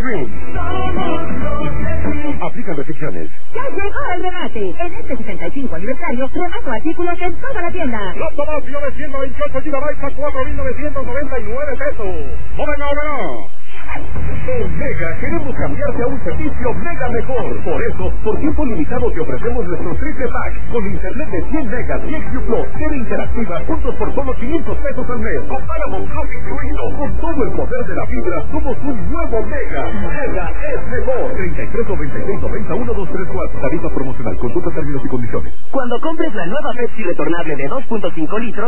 Green. Aplican restricciones. ¡Ya llegó el remate! En este 65 aniversario, remato artículos en toda la tienda. Laptop 928 GB a 4,999 pesos. ¡Móveme! En Mega queremos cambiarte a un servicio Mega mejor. Por eso, por tiempo limitado te ofrecemos nuestro triple pack con internet de 100 megas y XU Plus, tele interactiva, juntos por solo 500 pesos al mes. Con Paramount Plus incluido. Con todo el poder de la fibra, somos un nuevo Mega. Mega es mejor. 33 96 90 1234. Tarifa promocional. Consulta términos y condiciones. Cuando compres la nueva Pepsi retornable de 2.5 litros,